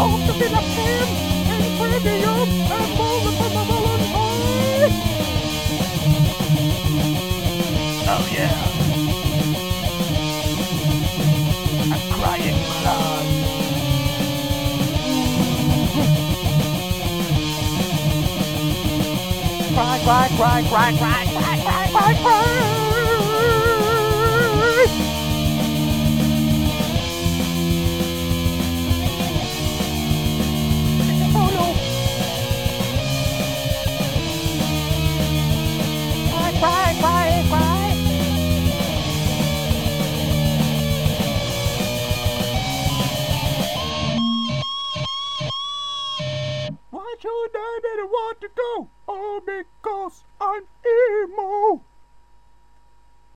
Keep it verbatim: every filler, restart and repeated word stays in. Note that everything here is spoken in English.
Hope to be like him and premium and moving for my Valentine. Oh yeah. I'm crying blood. Cry, cry, cry, cry, cry, cry, cry, cry, cry. Oh no. Cry, cry, cry, cry. Why should I didn't want to go? Oh, because I'm emo.